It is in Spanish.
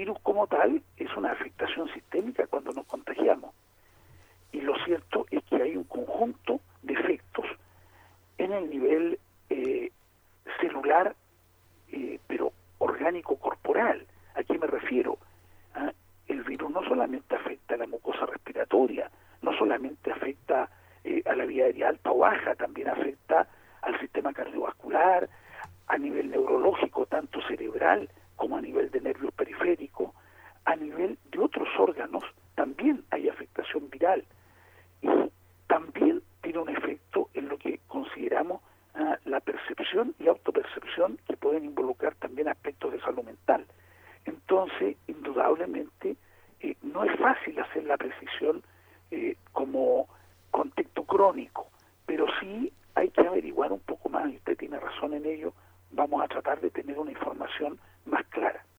virus como tal es una afectación sistémica cuando nos contagiamos. Y lo cierto es que hay un conjunto de efectos en el nivel celular, pero orgánico corporal. ¿A qué me refiero? El virus no solamente afecta a la mucosa respiratoria, no solamente afecta a la vía aérea alta o baja, también afecta al sistema cardiovascular, a nivel neurológico, tanto cerebral como a nivel de nervios periféricos, a nivel de otros órganos también hay afectación viral, y también tiene un efecto en lo que consideramos la percepción y autopercepción, que pueden involucrar también aspectos de salud mental. Entonces, indudablemente, no es fácil hacer la precisión como contexto crónico, pero sí hay que averiguar un poco más, y usted tiene razón en ello. Vamos a tratar de tener una información más clara.